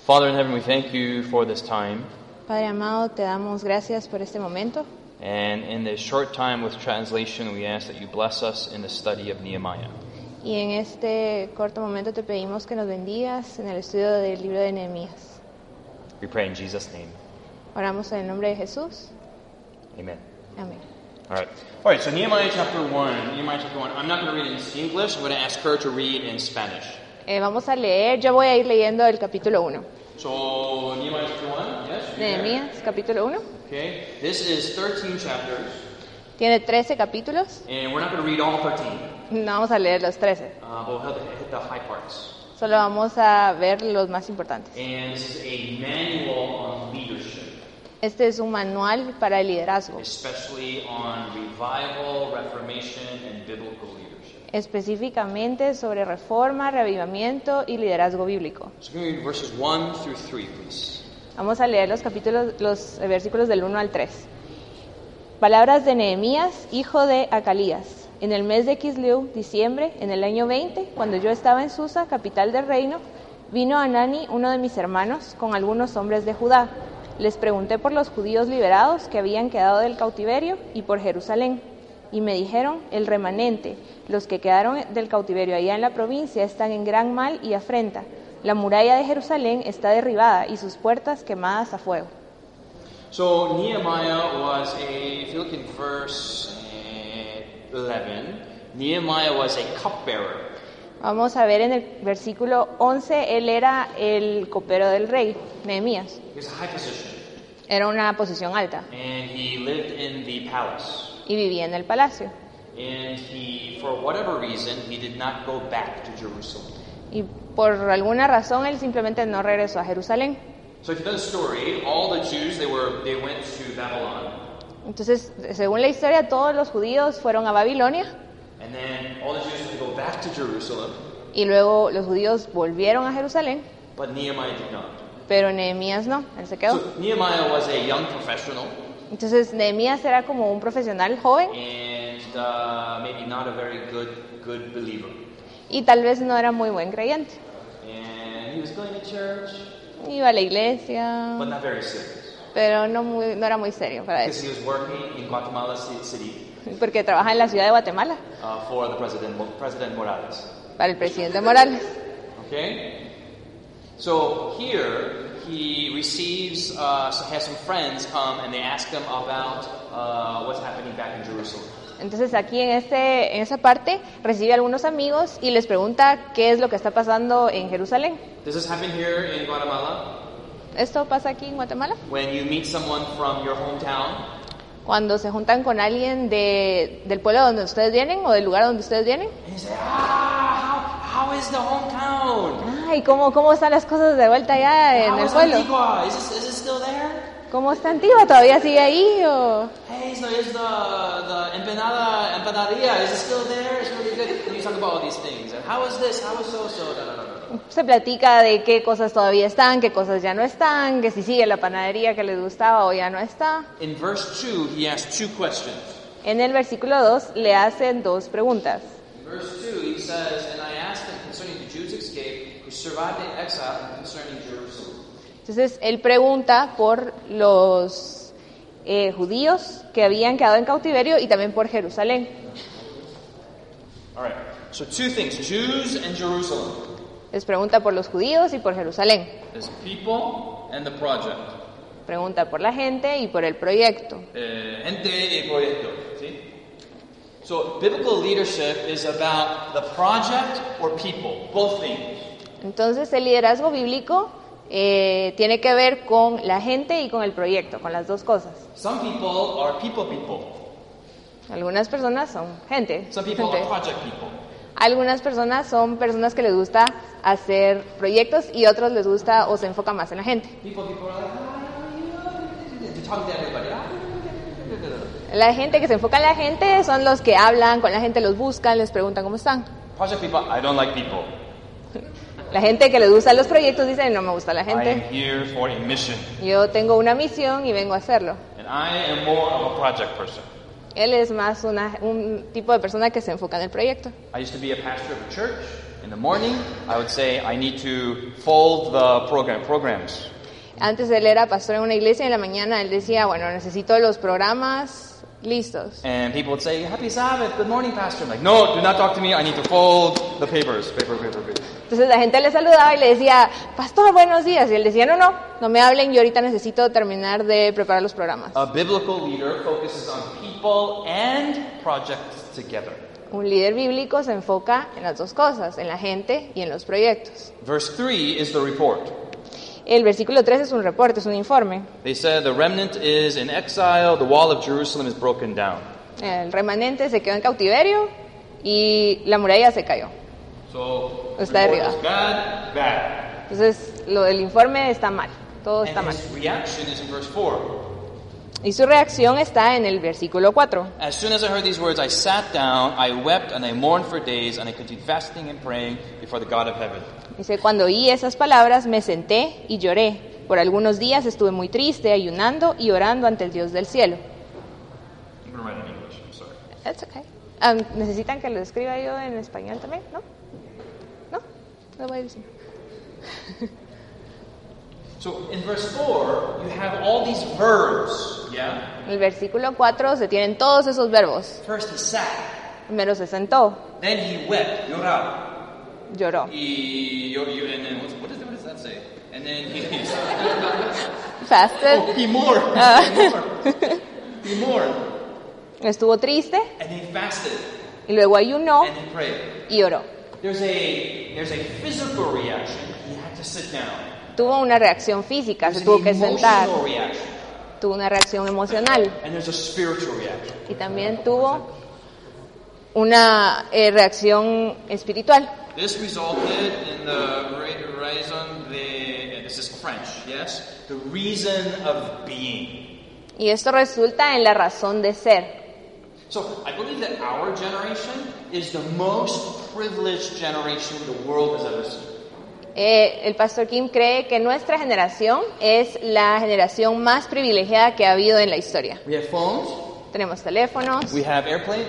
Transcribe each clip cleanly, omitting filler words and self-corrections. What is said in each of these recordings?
Father in heaven, we thank you for this time. Padre amado, te damos gracias por este momento. And in this short time with translation, we ask that you bless us in the study of Nehemiah. Y en este corto momento te pedimos que nos bendigas en el estudio del libro de Nehemías. We pray in Jesus' name. Oramos en el nombre de Jesús. Amen. Amén. All right, so Nehemiah chapter 1. I'm not going to read it in English. I'm going to ask her to read in Spanish. Vamos a leer, yo voy a ir leyendo el capítulo 1. So, Nehemiah chapter 1, yes? Nehemías, capítulo 1. Okay, this is 13 chapters. Tiene 13 capítulos. And we're not going to read all 13. No vamos a leer los 13. But we'll hit the high parts. Solo vamos a ver los más importantes. And this is a manual on leadership. Este es un manual para el liderazgo. Especially on revival, reformation, and biblical leadership. Específicamente sobre reforma, reavivamiento y liderazgo bíblico. So we're going to read verses 1 through 3, please. Vamos a leer los versículos del 1 al 3. Palabras de Nehemías, hijo de Acalías. En el mes de Kislev, diciembre, en el año 20, cuando yo estaba en Susa, capital del reino, vino Anani, uno de mis hermanos, con algunos hombres de Judá. Les pregunté por los judíos liberados que habían quedado del cautiverio y por Jerusalén. Y me dijeron, el remanente, los que quedaron del cautiverio allá en la provincia están en gran mal y afrenta. La muralla de Jerusalén está derribada y sus puertas quemadas a fuego. So Nehemiah was if you look in verse 11, Nehemiah was a cupbearer. Vamos a ver en el versículo 11, él era el copero del rey, Nehemías. He was a high position. Era una posición alta. And he lived in the palace. Y vivía en el palacio. And he, for whatever reason, he did not go back to Jerusalem. Y por alguna razón él simplemente no regresó a Jerusalén. So if you know the story, all the Jews they went to Babylon. Entonces, según la historia, todos los judíos fueron a Babilonia. And then all the Jews had to go back to Jerusalem. Y luego los judíos volvieron a Jerusalén. But Nehemiah did not. Pero Nehemías no, él se quedó. So Nehemiah was a young professional. Entonces Nehemías era como un profesional joven. And maybe not a very good believer. Y tal vez no era muy buen creyente. And he was going to church. Iba a la iglesia. But not very serious. Pero no era muy serio para Because eso. he was working in Guatemala City. Porque trabaja en la ciudad de Guatemala. For the President Morales. Para el presidente Morales. Okay? So here he receives, has some friends come and they ask him about what's happening back in Jerusalem. Entonces aquí en esa parte recibe a algunos amigos y les pregunta qué es lo que está pasando en Jerusalén. Does this happen here in Guatemala? ¿Esto pasa aquí en Guatemala? When you meet someone from your hometown. Cuando se juntan con alguien del pueblo donde ustedes vienen o del lugar donde ustedes vienen. And you say, how is the hometown? Ay, ¿cómo están las cosas de vuelta allá en el pueblo? Antigua? Is it still there? ¿Cómo está Antigua? ¿Todavía sigue ahí? O... Hey, so is the empanaderia, is it still there? It's really good. And you talk about all these things. And how is this? How is so? No. Se platica de qué cosas todavía están, qué cosas ya no están, que si sigue la panadería que les gustaba o ya no está. In verse 2, he asks two questions. En el versículo 2 le hacen dos preguntas. In verse 2, he says, and I asked them concerning the Jews escaped who survived in exile and concerning Jerusalem. Entonces él pregunta por los judíos que habían quedado en cautiverio y también por Jerusalén. All right. So two things, Jews and Jerusalem. Les pregunta por los judíos y por Jerusalén. There's people and the project. Pregunta por la gente y por el proyecto. Gente y proyecto. ¿Sí? So biblical leadership is about the project or people, both things. Entonces el liderazgo bíblico tiene que ver con la gente y con el proyecto, con las dos cosas. Some people are people. Algunas personas son gente. Some people are project people. Algunas personas son personas que les gusta hacer proyectos y otros les gusta o se enfoca más en la gente. People are like, talk to everybody. La gente que se enfoca en la gente son los que hablan con la gente, los buscan, les preguntan cómo están. Project people, I don't like people. La gente que les gusta los proyectos dice, no me gusta la I am gente. here for a mission. Yo tengo una misión y vengo a hacerlo. And I am more of a project person. Él es más un tipo de persona que se enfoca en el proyecto. I used to be a pastor of a church. In the morning, I would say I need to fold the programs. Antes él era pastor en una iglesia y en la mañana él decía, bueno, necesito los programas listos. And people would say, Happy Sabbath, good morning, Pastor. I'm like, no, do not talk to me. I need to fold the papers. Paper. Entonces la gente le saludaba y le decía, pastor, buenos días. Y él decía, no me hablen, yo ahorita necesito terminar de preparar los programas. A biblical leader focuses on people and projects together. Un líder bíblico se enfoca en las dos cosas, en la gente y en los proyectos. Verse 3 is the report. El versículo 3 es un reporte, es un informe. They said the remnant is in exile, the wall of Jerusalem is broken down. El remanente se quedó en cautiverio y la muralla se cayó. So, Está report arriba. is bad. Entonces, el informe está mal, todo está And mal. his reaction is in verse 4. Y su reacción está en el versículo 4. As soon as I heard these words, I sat down, I wept, and I mourned for days, and I continued fasting and praying before the God of heaven. Dice, cuando oí esas palabras, me senté y lloré. Por algunos días estuve muy triste, ayunando y orando ante el Dios del cielo. I'm going to write in English, I'm sorry. That's okay. ¿Necesitan que lo escriba yo en español también? ¿No? ¿No? Lo voy a decir. So in verse 4, you have all these verbs, yeah? En el versículo 4 se tienen todos esos verbos. First he sat, Primero se sentó, then he wept, lloraba. lloró. And then what does that say? And then he Fasted. he mourned. He mourned. Estuvo triste And he fasted. y luego ayunó And he prayed. y oró. There's a physical reaction. He had to sit down. Tuvo una reacción física, se There's tuvo an que sentar. emotional reaction. Tuvo una reacción emocional And there's a spiritual reaction. y también tuvo una reacción espiritual. This resulted in the reason this is French, yes? The reason of being. Y esto resulta en la razón de ser. So, I believe that our generation is the most privileged generation the world has ever seen. El pastor Kim cree que nuestra generación es la generación más privilegiada que ha habido en la historia. We have phones, Tenemos teléfonos, we have airplanes,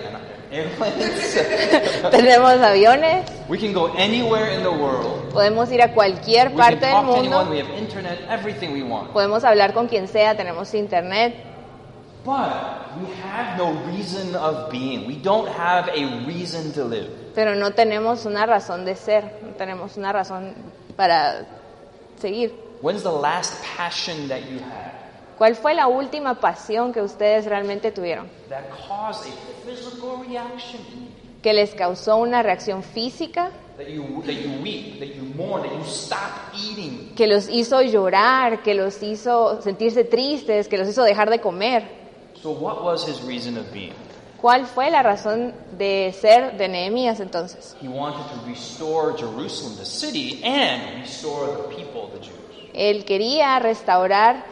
tenemos aviones, we can go anywhere in the world. podemos ir a cualquier We can parte del talk to anyone, mundo, we have internet, everything we want. podemos hablar con quien sea, tenemos internet, But we have no reason of being. We don't have a reason to live. pero no tenemos una razón de ser, no tenemos una razón para seguir. When's the last passion that you had ¿Cuál fue la última pasión que ustedes realmente tuvieron? that caused a physical reaction in you? Que les causó una reacción física, That you weep, that you mourn, that you stop eating. que los hizo llorar, que los hizo sentirse tristes, que los hizo dejar de comer. So what was his reason of being? ¿Cuál fue la razón de ser de Nehemías entonces? He wanted to restore Jerusalem, the city, and restore the people, the Jews. Él quería restaurar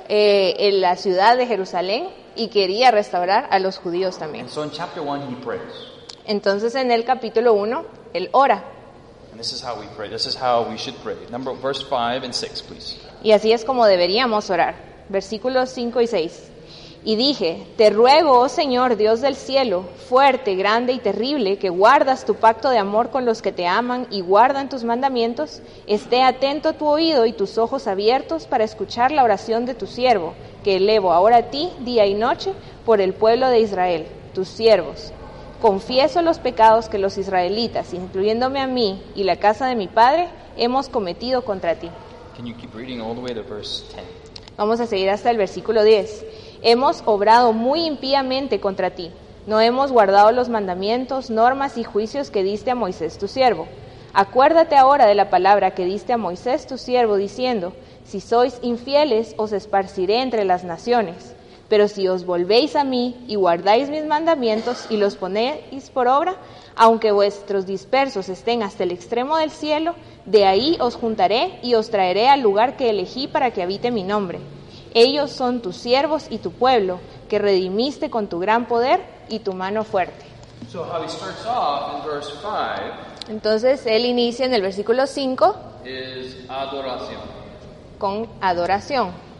en la ciudad de Jerusalén y quería restaurar a los judíos también. And so in chapter 1 he prays. Entonces en el capítulo 1, él ora. And this is how we pray. This is how we should pray. Verse 5 and 6, please. Y así es como deberíamos orar. Versículos 5 y 6. Y dije, te ruego, oh Señor, Dios del cielo, fuerte, grande y terrible, que guardas tu pacto de amor con los que te aman y guardan tus mandamientos, esté atento tu oído y tus ojos abiertos para escuchar la oración de tu siervo, que elevo ahora a ti día y noche por el pueblo de Israel, tus siervos. Confieso los pecados que los israelitas, incluyéndome a mí y la casa de mi padre, hemos cometido contra ti. Can you keep reading all the way to verse 10? Vamos a seguir hasta el versículo 10. Hemos obrado muy impíamente contra ti. No hemos guardado los mandamientos, normas y juicios que diste a Moisés tu siervo. Acuérdate ahora de la palabra que diste a Moisés tu siervo, diciendo, si sois infieles, os esparciré entre las naciones. Pero si os volvéis a mí y guardáis mis mandamientos y los ponéis por obra, aunque vuestros dispersos estén hasta el extremo del cielo, de ahí os juntaré y os traeré al lugar que elegí para que habite mi nombre. Ellos son tus siervos y tu pueblo, que redimiste con tu gran poder y tu mano fuerte. So how he starts off in verse 5 Entonces, él inicia en el versículo 5 is adoración. con adoración.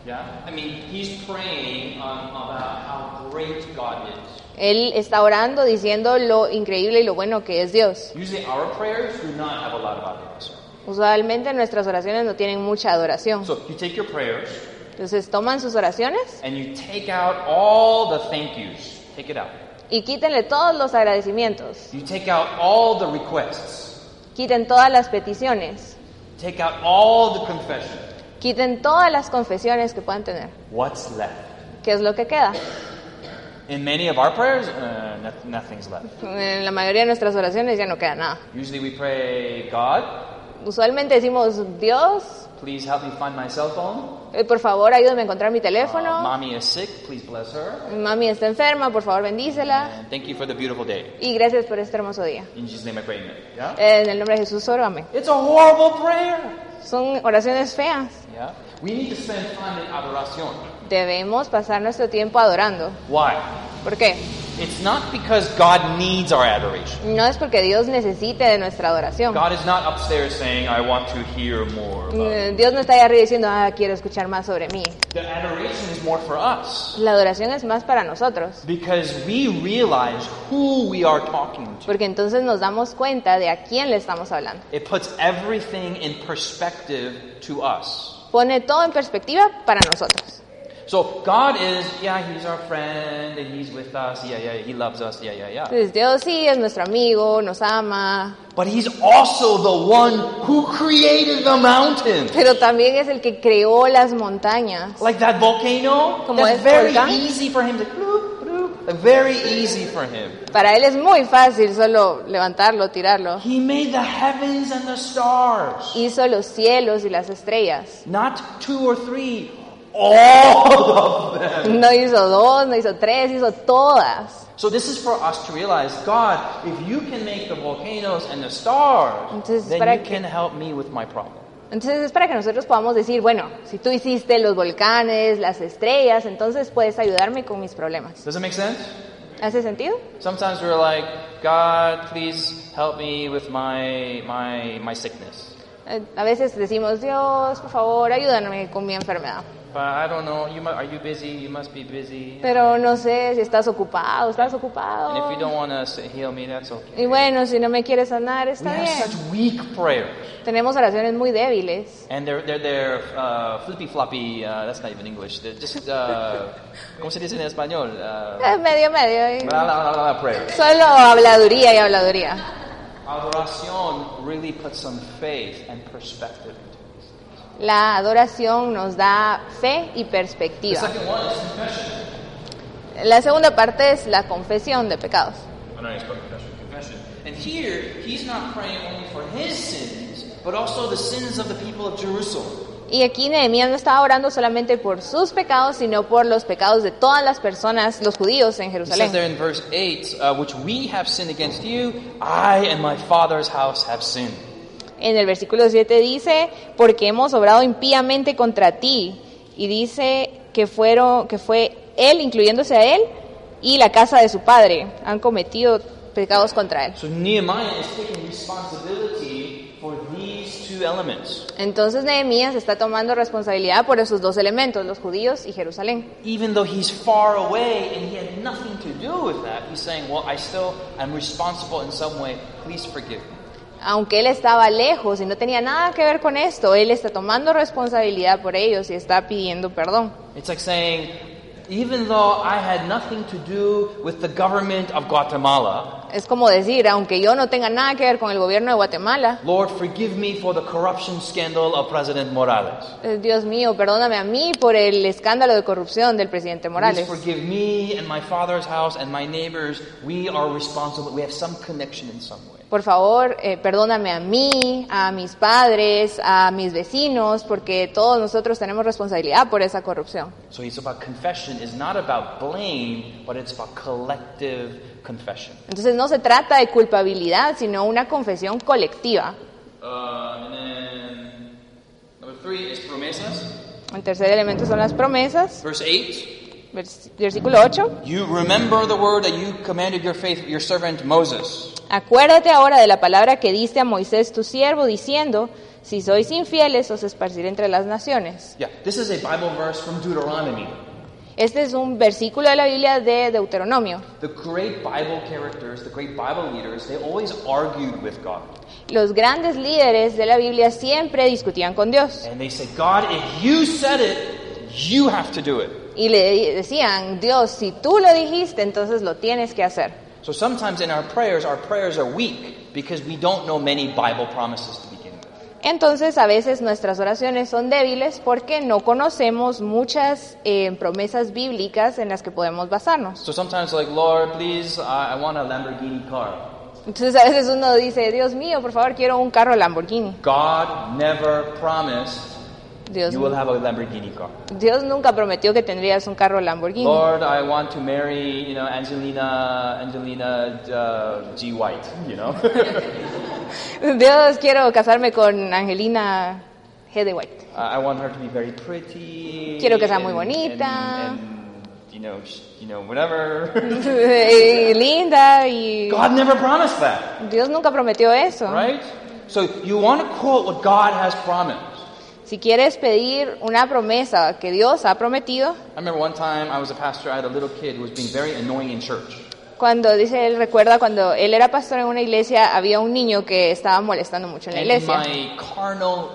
Yeah? I mean, he's praying about how great God is. Él está orando diciendo lo increíble y lo bueno que es Dios. Usually our prayers do not have a lot of adoration. Usualmente nuestras oraciones no tienen mucha adoración. So you take your prayers Entonces toman sus oraciones and you take out all the thank yous. Take it out. y quítenle todos los agradecimientos. You take out all the requests. Quiten todas las peticiones. Take out all the confession. Quiten todas las confesiones que puedan tener. What's left? ¿Qué es lo que queda? In many of our prayers, nothing's left. En la mayoría de nuestras oraciones ya no queda nada. Usually we pray, God, Usualmente decimos, Dios, please help me find my cell phone. por favor ayúdame a encontrar mi teléfono. Mommy is sick, please bless her. Mi mami está enferma, por favor bendícela. And thank you for the beautiful day. Y gracias por este hermoso día. In Jesus' name I pray, amen. Yeah? En el nombre de Jesús, órame. It's a horrible prayer. Son oraciones feas. Yeah? We need to spend time in adoración. Debemos pasar nuestro tiempo adorando. Why? ¿Por qué? It's not because God needs our adoration. No es porque Dios necesite de nuestra adoración. God is not upstairs saying, I want to hear more about Dios no está ahí arriba diciendo, quiero escuchar más sobre mí. The adoration is more for us. La adoración es más para nosotros. Because we realize who we are talking to. Porque entonces nos damos cuenta de a quién le estamos hablando. It puts everything in perspective to us. Pone todo en perspectiva para nosotros. So God is, He's our friend and He's with us. He loves us. Entonces Dios sí es nuestro amigo, nos ama. But He's also the one who created the mountain. Pero también es el que creó las montañas. Like that volcano. Como That's es very volcán. easy for Him to. Very easy for Him. Para Él es muy fácil solo levantarlo, tirarlo. He made the heavens and the stars. Hizo los cielos y las estrellas. Not 2 or 3. All of them. No hizo 2, no hizo 3, hizo todas. So this is for us to realize, God, if you can make the volcanoes and the stars, Entonces, then para you que- can help me with my problem. Entonces es para que nosotros podamos decir, bueno, si tú hiciste los volcanes, las estrellas, entonces puedes ayudarme con mis problemas. Does it make sense? ¿Hace sentido? Sometimes we're like, God, please help me with my sickness. A veces decimos, Dios, por favor, ayúdame con mi enfermedad. But I don't know, are you busy? You must be busy. Pero no sé si estás ocupado, And if you ocupado. don't want to heal me, that's okay. Y bueno, si no me quieres sanar, We está have bien. such weak prayers. Tenemos oraciones muy débiles. And they're flippy floppy, that's not even English. They're just, ¿cómo se dice en español? Medio. Bla, bla, bla, bla, prayer. Solo habladuría y habladuría. Adoración really puts some faith and perspective into it. La adoración nos da fe y The perspectiva. second one is confession. La segunda parte es la confesión de pecados. Oh, no, it's about confession. And here, he's not praying only for his sins, but also the sins of the people of Jerusalem. Y aquí Nehemías no estaba orando solamente por sus pecados, sino por los pecados de todas las personas, los judíos en He says Jerusalén. there in verse 8, which we have sinned against you, I and my father's house have sinned. En el versículo 7 dice, porque hemos obrado impíamente contra ti. Y dice que fue él, incluyéndose a él, y la casa de su padre, han cometido pecados contra él. So Nehemiah is taking responsibility for these two elements. Entonces Nehemías está tomando responsabilidad por esos dos elementos, los judíos y Jerusalén. Even though he's far away and he had nothing to do with that, he's saying, well, I still am responsible in some way. Please forgive me. Aunque él estaba lejos y no tenía nada que ver con esto, él está tomando responsabilidad por ellos y está pidiendo perdón. It's like saying, even though I had nothing to do with the government of Guatemala, Es como decir, aunque yo no tenga nada que ver con el gobierno de Guatemala, Lord, forgive me for the corruption scandal of President Morales. Dios mío, perdóname a mí por el escándalo de corrupción del presidente Please Morales. forgive me and my father's house and my neighbors. We are responsible. We have some connection in some way. Por favor, perdóname a mí, a mis padres, a mis vecinos, porque todos nosotros tenemos responsabilidad por esa corrupción. So it's about confession. It's not about blame, but it's about collective confession. Entonces no se trata de culpabilidad, sino una confesión colectiva. And then number 3 is promesas. El tercer elemento son las promesas. Verse 8. Versículo 8. You remember the word that you commanded your servant Moses. Acuérdate ahora de la palabra que diste a Moisés tu siervo, diciendo, Si sois infieles, os esparciré entre las naciones. Yeah, this is a Bible verse from Deuteronomy. Este es un versículo de la Biblia de Deuteronomio. The great Bible characters, the great Bible leaders, they always argued with God. Los grandes líderes de la Biblia siempre discutían con Dios. And they said, God, if you said it, you have to do it. Y le decían, Dios, si tú lo dijiste, entonces lo tienes que hacer. So sometimes in our prayers are weak because we don't know many Bible promises to begin with. Entonces, a veces nuestras oraciones son débiles porque no conocemos muchas promesas bíblicas en las que podemos basarnos. So sometimes like, Lord, please, I want a Lamborghini car. Entonces, a veces uno dice, Dios mío, por favor, quiero un carro Lamborghini. God never promised Dios, you will have a Lamborghini car. Dios nunca prometió que tendrías un carro Lamborghini. Lord, I want to marry, Angelina G. White, Dios, quiero casarme con Angelina G. de White. I want her to be very pretty. Quiero que sea muy bonita. Whatever. Linda y... God never promised that, Dios nunca prometió eso. right? So you want to quote what God has promised. Si quieres pedir una promesa que Dios ha prometido, I remember one time I was a pastor, I had a little kid who was being very annoying in church. cuando dice él, recuerda cuando él era pastor en una iglesia, había un niño que estaba molestando mucho en la And in iglesia. my carnal,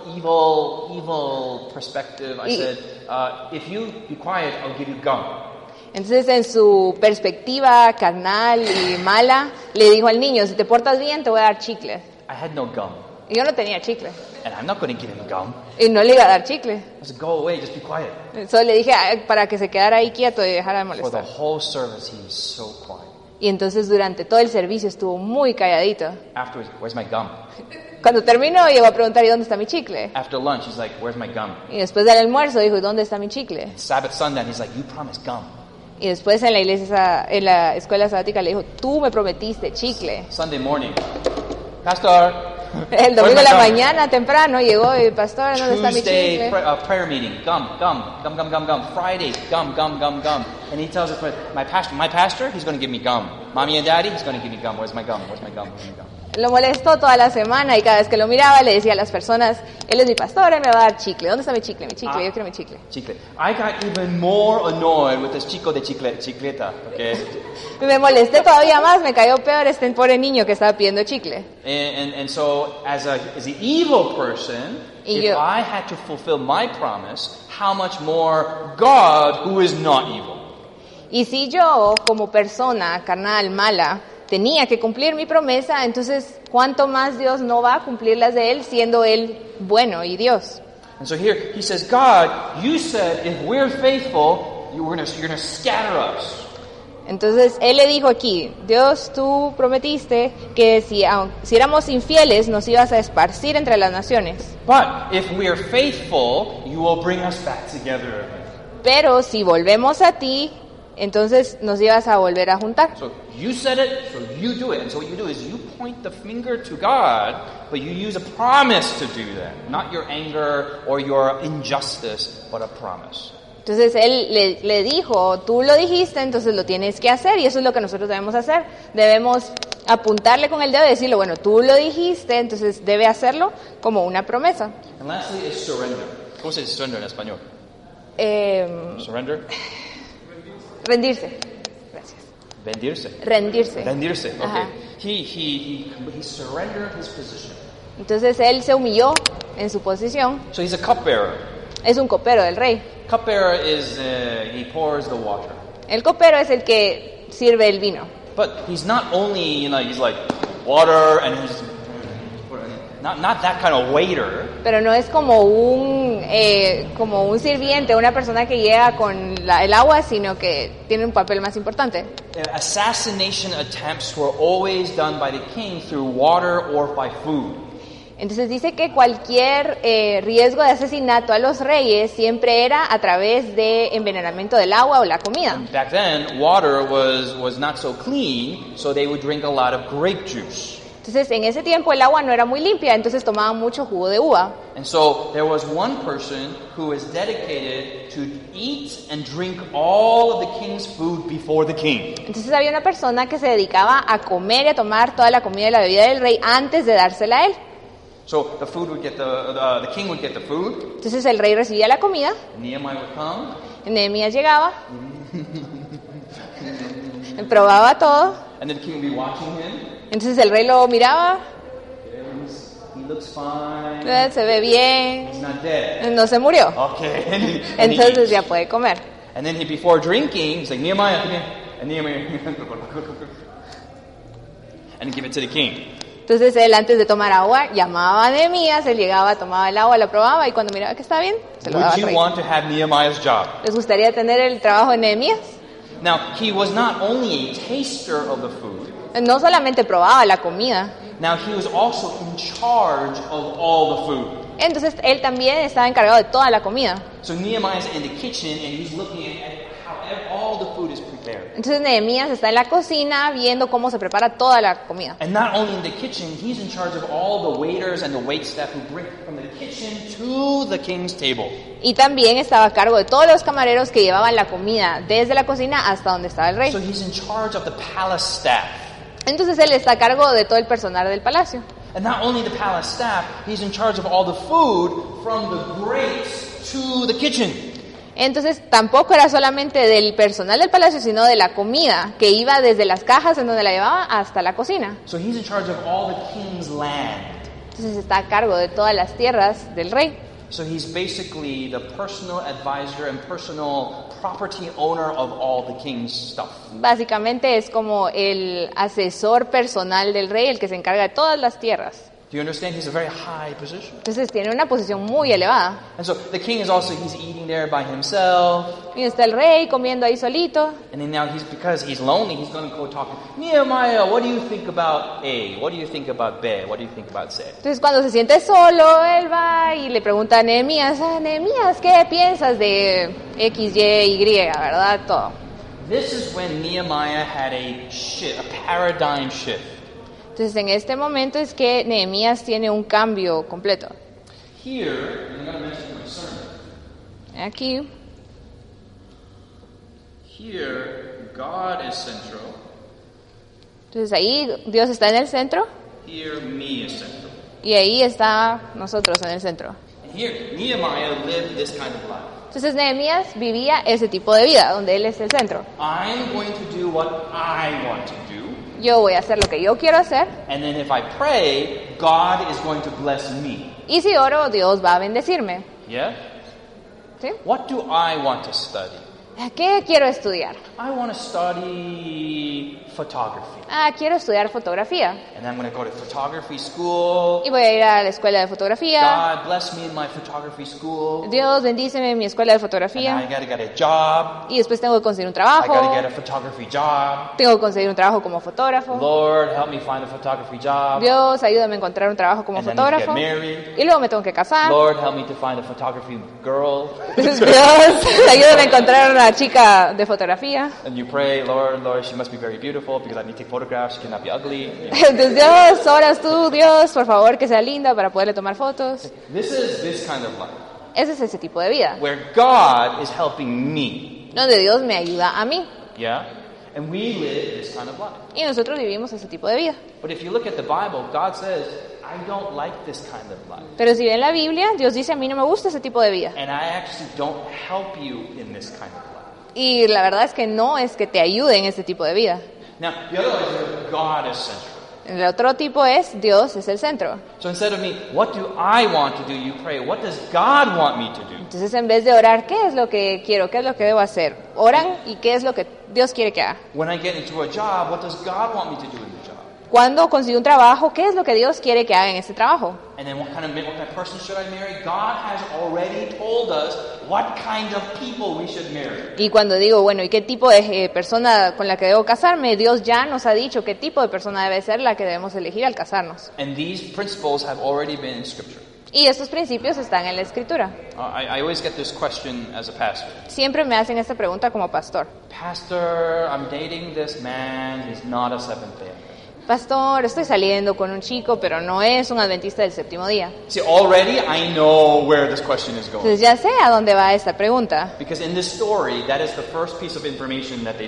evil perspective, I said, if you be quiet, I'll give you gum. Entonces, en su perspectiva carnal y mala, le dijo al niño, si te portas bien, te voy a dar chicle. I had no gum, Y yo no tenía chicle. and I'm not going to give him gum. Y no le iba a dar chicle. I said, go away, just be quiet. Solo le dije para que se quedara ahí quieto y dejara de For the molestar. whole service, he was so quiet. Y entonces, durante todo el servicio, estuvo muy calladito. Afterwards, where's my gum? Cuando terminó, llegó a preguntar, ¿y dónde está mi chicle? After lunch, he's like, where's my gum? Y después del almuerzo, dijo, ¿y dónde está mi chicle? Sabbath sundown, he's like, you promised gum. Y después en la iglesia, en la escuela sabática le dijo, tú me prometiste chicle. Sunday morning, Pastor, El domingo de la mañana temprano llegó y pastor, ¿dónde está mi Tuesday chicle? prayer meeting, gum. Friday, gum. And he tells us, my pastor, he's going to give me gum. Mommy and daddy, he's going to give me gum. Where's my gum? Lo molestó toda la semana y cada vez que lo miraba le decía a las personas, él es mi pastor, él me va a dar chicle. ¿Dónde está mi chicle? Yo quiero mi chicle. Chicle. I got even more annoyed with this chico de chicleta, okay? Y me molesté todavía más, me cayó peor este pobre niño que estaba pidiendo chicle. And so, as an evil person, Y if yo- I had to fulfill my promise, how much more God, who is not evil? Y si yo, como persona carnal, mala, tenía que cumplir mi promesa, entonces, ¿cuánto más Dios no va a cumplir las de Él, siendo Él bueno y Dios? And so here he says, God, you said if we're faithful, you're going to scatter us. Entonces, Él le dijo aquí, Dios, tú prometiste que si éramos infieles, nos ibas a esparcir entre las naciones. But if we are faithful, you will bring us back together again. Pero si volvemos a ti, entonces nos ibas a volver a juntar. So you said it, so you do it. And so what you do is you point the finger to God, but you use a promise to do that. Not your anger or your injustice, but a promise. Entonces Él le dijo, tú lo dijiste, entonces lo tienes que hacer, y eso es lo que nosotros debemos hacer. Debemos apuntarle con el dedo y decirle, bueno, tú lo dijiste, entonces debe hacerlo como una promesa. And lastly is surrender. ¿Cómo se dice surrender en español? Surrender? Rendirse. Gracias. Vendirse. Rendirse. Rendirse. Okay. Ajá. He surrendered his position. Entonces Él se humilló en su posición. So he's a cupbearer. Es un copero del rey. Cupbearer is he pours the water. El copero es el que sirve el vino. But he's not only, he's like water and he's not that kind of waiter. Pero no es como un sirviente, una persona que llega con el agua, sino que tiene un papel más importante. Assassination attempts were always done by the king through water or by food. Entonces dice que cualquier riesgo de asesinato a los reyes siempre era a través de envenenamiento del agua o la comida. Back then, water was not so clean, so they would drink a lot of grape juice. Entonces en ese tiempo el agua no era muy limpia, entonces tomaban mucho jugo de uva. And so there was one person who was dedicated to eat and drink all of the king's food before the king. Entonces había una persona que se dedicaba a comer y a tomar toda la comida y la bebida del rey antes de dársela a él. So the food would get the king would get the food. Entonces el rey recibía la comida, Nehemiah would come. Nehemías llegaba, probaba todo, And then the king would be watching him. entonces el rey lo miraba, He looks fine. se ve bien, He's not dead. no se murió, Okay. And he entonces eats. ya puede comer. And then before drinking, he's like, Nehemiah, come here. And Nehemiah, and give it to the king. Entonces él antes de tomar agua llamaba a Nehemías, él llegaba, tomaba el agua, la probaba y cuando miraba que está bien, se lo daba Would al you rey. want to have Nehemiah's job? ¿Les gustaría tener el trabajo de Nehemías? Now, he was not only a taster of the food, No solamente probaba la comida, now he was also in charge of all the food. entonces él también estaba encargado de toda la comida. So Nehemiah's in the kitchen and he's looking at how all the food is prepared. Entonces Nehemías está en la cocina viendo cómo se prepara toda la comida. And not only in the kitchen, he's in charge of all the waiters and the waitstaff who bring from the kitchen to the king's table. Y también estaba a cargo de todos los camareros que llevaban la comida desde la cocina hasta donde estaba el rey. So he's in charge of the palace staff. Entonces él está a cargo de todo el personal del palacio. And not only the palace staff, he's in charge of all the food from the grates to the kitchen. Entonces tampoco era solamente del personal del palacio, sino de la comida que iba desde las cajas en donde la llevaba hasta la cocina. So he's in charge of all the king's land. Entonces está a cargo de todas las tierras del rey. So he's basically the personal advisor and personal property owner of all the king's stuff. Básicamente es como el asesor personal del rey, el que se encarga de todas las tierras. Do you understand? He's a very high position. Entonces tiene una posición muy elevada. And so the king is also, he's eating there by himself. Y está el rey comiendo ahí solito. And then now because he's lonely, he's going to go talk to Nehemiah, what do you think about A? What do you think about B? What do you think about C? Entonces cuando se siente solo, él va y le pregunta a Nehemías, Nehemías, ¿qué piensas de X, Y, Y, verdad? Todo. This is when Nehemiah had a paradigm shift. Entonces en este momento es que Nehemías tiene un cambio completo. Here, and I'm going to mention my sermon. Aquí, Here, God is central. entonces ahí Dios está en el centro Here, me is central. y ahí está nosotros en el centro. And here, Nehemiah lived this kind of life. Entonces Nehemías vivía ese tipo de vida, donde él es el centro. I'm going to do what I want to do. Yo voy a hacer lo que yo quiero hacer And then if I pray, God is going to bless me. y si oro, Dios va a bendecirme. Yeah? ¿Sí? What do I want to study? ¿Qué quiero estudiar? I want to study photography. Quiero estudiar fotografía And I'm going to go to photography school. y voy a ir a la escuela de fotografía. God bless me in my photography school. Dios bendíceme en mi escuela de And I fotografía got to get a job. y después tengo que conseguir un I got to trabajo. get a photography job. Tengo que conseguir un trabajo como fotógrafo. Lord, help me find a photography job. Dios, ayúdame a encontrar un trabajo como And then I need to fotógrafo. get married. Y luego me tengo que casar. Lord, help me to find a photography girl. Entonces, Dios, ayúdame a encontrar una chica de fotografía. And you pray, Lord, she must be very beautiful because I need to take photographs. She cannot be ugly. Entonces, Dios, oras tú, Dios, por favor, que sea linda para poderle tomar fotos. This is this kind of life Ese es ese tipo de vida, where God is helping me. donde Dios me ayuda a mí. Yeah? And we live this kind of life. Y nosotros vivimos ese tipo de vida. But if you look at the Bible, God says, I don't like this kind of life. Pero si ven la Biblia, Dios dice, a mí no me gusta ese tipo de vida. And I actually don't help you in this kind of life. Y la verdad es que no es que te ayude en ese tipo de vida. Now, the other way is God is central. El otro tipo es, Dios es el centro. So instead of me, what do I want to do, you pray, what does God want me to do? Entonces, en vez de orar, ¿qué es lo que quiero? ¿Qué es lo que debo hacer? Oran y ¿qué es lo que Dios quiere que haga? When I get into a job, what does God want me to do in the job? Cuando consigo un trabajo, ¿qué es lo que Dios quiere que haga en ese trabajo? And then what kind of person should I marry? God has already told us what kind of people we should marry. Y cuando digo, bueno, ¿y qué tipo de persona con la que debo casarme? Dios ya nos ha dicho qué tipo de persona debe ser la que debemos elegir al casarnos. And these principles have already been in Scripture. Y estos principios están en la Escritura. I always get this question as a pastor. Siempre me hacen esta pregunta como pastor. Pastor, I'm dating this man, he's not a Seventh-day Adventist. Pastor, estoy saliendo con un chico, pero no es un adventista del séptimo día. See, already I know where this question is going. Entonces ya sé a dónde va esta pregunta. Because in this story, that is the first piece of information that they told me.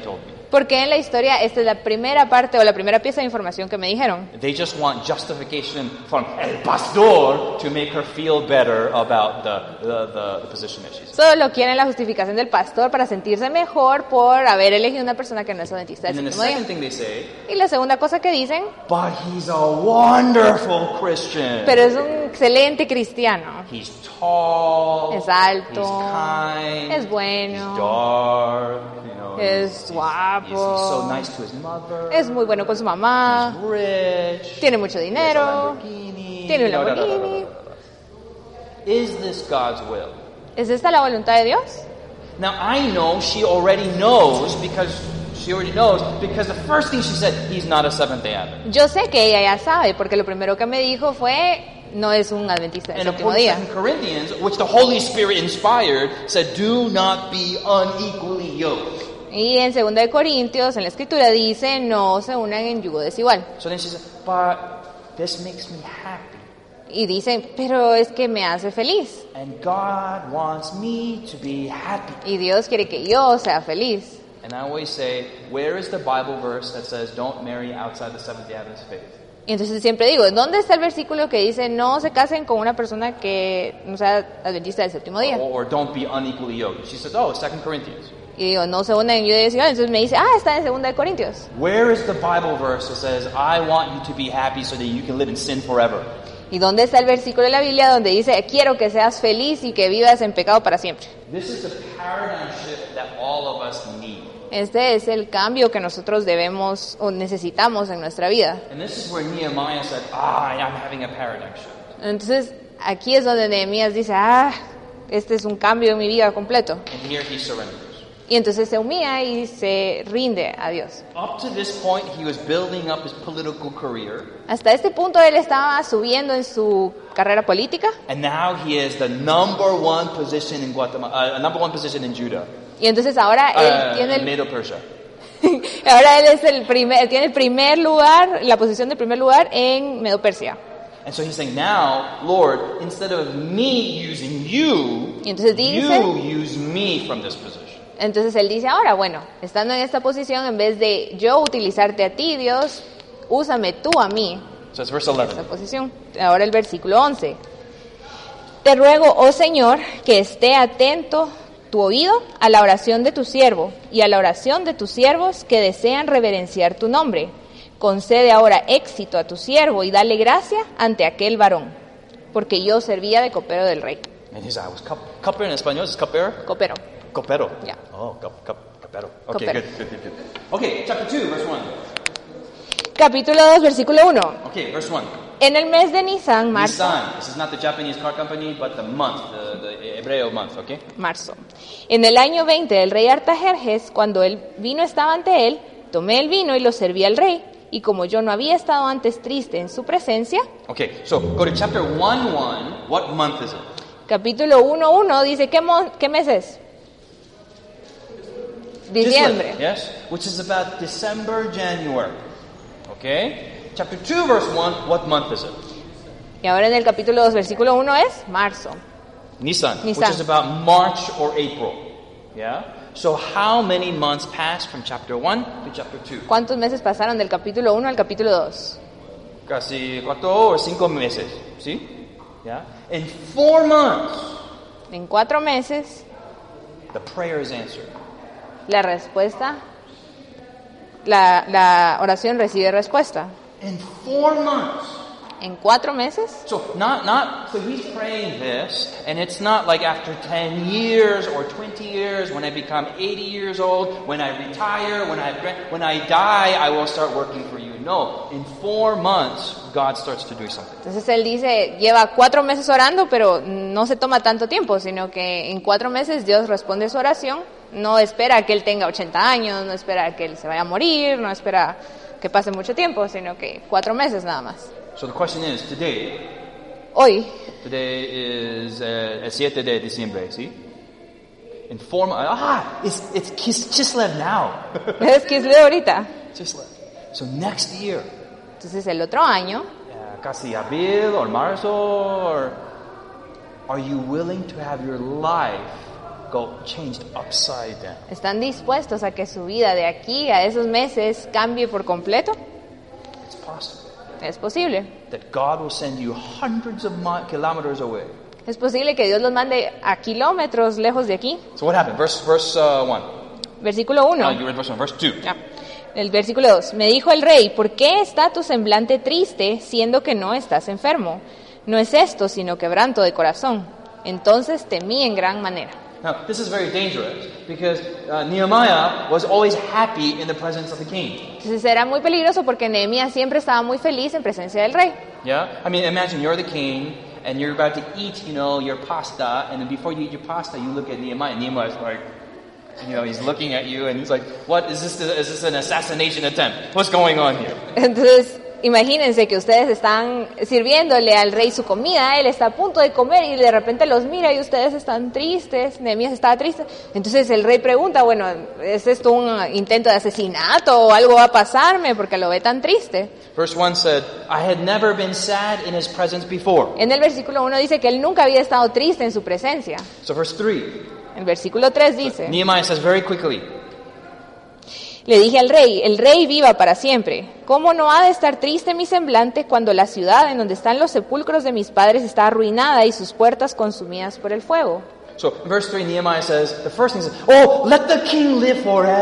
Porque en la historia esta es la primera parte o la primera pieza de información que me dijeron. They just want justification from el pastor to make her feel better about the position that she's in. Solo quieren la justificación del pastor para sentirse mejor por haber elegido una persona que no es adventista And del then the séptimo second día. thing they say, Y la segunda cosa que dicen, but he's a wonderful Christian. pero es un excelente cristiano. He's tall. Es alto, He's kind. es bueno, He's dark. You know, es guapo, he's so nice to his mother. es muy bueno con su mamá, He's rich. tiene mucho He has a dinero, Lamborghini. tiene un Da, da, da, da, da, Lamborghini. da, da. Is this God's will? ¿Es esta la voluntad de Dios? Now I know she already knows because the first thing she said, he's not a Seventh-day Adventist. Yo sé que ella ya sabe, porque lo primero que me dijo fue, no es un adventista del And séptimo according to día. 2 Corinthians, which the Holy Spirit inspired, said, do not be unequally yoked. Y en 2 de Corintios, en la escritura dice, no se unan en yugo desigual. So then she said, but this makes me happy. Y dice, pero es que me hace feliz. And God wants me to be happy. Y Dios quiere que yo sea feliz. And I always say, where is the Bible verse that says don't marry outside the Seventh-day Adventist faith? Y entonces siempre digo, ¿dónde está el versículo que dice, no se casen con una persona que no sea adventista del séptimo día? Or don't be unequally yoked. She says, oh, 2 Corinthians. Y digo, no se unan en yugo desigual. Entonces me dice, está en 2 de Corintios. Where is the Bible verse that says, I want you to be happy so that you can live in sin forever? ¿Y dónde está el versículo de la Biblia donde dice, quiero que seas feliz y que vivas en pecado para siempre? This is the paradigm shift that all of us need. Este es el cambio que nosotros debemos o necesitamos en nuestra vida. And this is where Nehemiah said, I'm having a paradigm shift. Entonces, aquí es donde Nehemías dice, este es un cambio en mi vida completo. And here he surrenders. Y entonces se humilla y se rinde a Dios. Up to this point, he was building up his political career. Hasta este punto él estaba subiendo en su carrera política. And now he is the number one position in Guatemala, number one position in Judah. Y entonces ahora él tiene In Medo-Persia. ahora él es tiene el primer lugar, la posición de primer lugar en Medo-Persia. And so he's saying, now, Lord, instead of me using you, Y entonces dice- you use me from this position. Entonces él dice, ahora, bueno, estando en esta posición, en vez de yo utilizarte a ti, Dios, úsame tú a mí. So it's verse Esta 11. posición. Ahora el versículo 11. Te ruego, oh Señor, que esté atento tu oído a la oración de tu siervo y a la oración de tus siervos que desean reverenciar tu nombre. Concede ahora éxito a tu siervo y dale gracia ante aquel varón, porque yo servía de copero del rey. And he said, I was copero en español, is copero? Copero. Copero. Yeah. Oh, copero. Okay, Copero. good. Okay, chapter 2, verse 1. Capítulo 2, versículo 1. Okay, verse 1. En el mes de Nisan, marzo. Nisan. This is not the Japanese car company, but the month, the Hebreo month, okay? Marzo. En el año 20 del rey Artajerjes, cuando el vino estaba ante él, tomé el vino y lo serví al rey. Y como yo no había estado antes triste en su presencia, Okay, so go to chapter 1:1. What month is it? capítulo 1:1 dice, ¿qué mes es? Diciembre. Kislev, yes? Which is about December, January. Okay? Chapter 2, verse 1, what month is it? Y ahora en el capítulo 2, versículo 1 es marzo. Nisan, which Nisan. is about March or April. Yeah? So how many months passed from chapter 1 to chapter 2? ¿Cuántos meses pasaron del capítulo 1 al capítulo 2? Casi 4 o 5 meses. ¿Sí? Yeah? In 4 months, En 4 meses, the prayer is answered. la respuesta, la oración recibe respuesta. In 4 months. En 4 meses. So so he's praying this, and it's not like after 10 years or 20 years, when I become 80 years old, when I retire, when I die, I will start working for you. No, in 4 months, God starts to do something. Entonces él dice, lleva 4 meses orando, pero no se toma tanto tiempo, sino que en 4 meses Dios responde su oración. No espera a que él tenga 80 años, no espera a que él se vaya a morir, no espera que pase mucho tiempo, sino que 4 meses nada más. So the question is, today is el 7 de diciembre, ¿sí? In 4 months, it's Kislev now. Es que es de ahorita. Kislev. So next year, Entonces el otro año, casi abril or marzo, or are you willing to have your life go changed upside down? ¿Están dispuestos a que su vida de aquí a esos meses cambie por completo? It's possible Es posible. that God will send you hundreds of kilometers away. Es posible que Dios los mande a kilómetros lejos de aquí. So what happened? Verse 1. Versículo 1. No, you read verse 1. Verse 2. Ah, el versículo 2. Me dijo el rey, ¿por qué está tu semblante triste siendo que no estás enfermo? No es esto, sino quebranto de corazón. Entonces temí en gran manera. Now, this is very dangerous because Nehemiah was always happy in the presence of the king. Entonces era muy peligroso porque Nehemías siempre estaba muy feliz en presencia del rey. Yeah? I mean, imagine you're the king and you're about to eat, your pasta, and then before you eat your pasta, you look at Nehemiah, and Nehemiah's like, he's looking at you, and he's like, what, is this an assassination attempt? What's going on here? Entonces, imagínense que ustedes están sirviéndole al rey su comida, él está a punto de comer y de repente los mira y ustedes están tristes, Nehemías estaba triste. Entonces el rey pregunta, bueno, ¿es esto un intento de asesinato o algo va a pasarme porque lo ve tan triste? Verse 1 said, I had never been sad in his presence before. En el versículo 1 dice que él nunca había estado triste en su presencia. So verse 3, El versículo 3 dice, Nehemiah says very quickly, le dije al rey, el rey viva para siempre. ¿Cómo no ha de estar triste mi semblante cuando la ciudad en donde están los sepulcros de mis padres está arruinada y sus puertas consumidas por el fuego? So in verse 3, Nehemiah says, the first thing is, oh, let the king live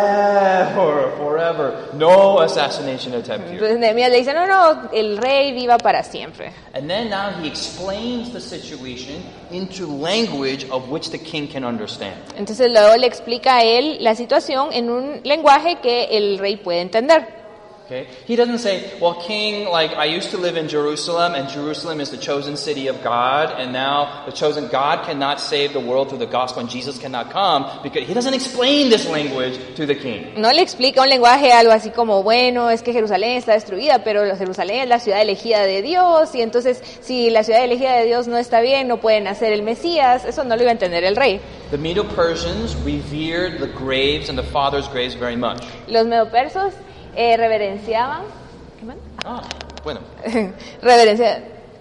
forever. No assassination attempt here. Entonces Nehemías le dice, no, el rey viva para siempre. And then now he explains the situation into language of which the king can understand. Entonces luego le explica a él la situación en un lenguaje que el rey puede entender. Okay? He doesn't say, well, king, I used to live in Jerusalem, and Jerusalem is the chosen city of God, and now the chosen God cannot save the world through the gospel, and Jesus cannot come, because he doesn't explain this language to the king. No le explica un lenguaje algo así como, bueno, es que Jerusalén está destruida, pero Jerusalén es la ciudad elegida de Dios, y entonces si la ciudad elegida de Dios no está bien, no puede nacer el Mesías. Eso no lo iba a entender el rey. The Medo-Persians revered the graves and the fathers' graves very much. Los medopersos reverenciaban. ¿Qué más? Bueno. Reverenciaban.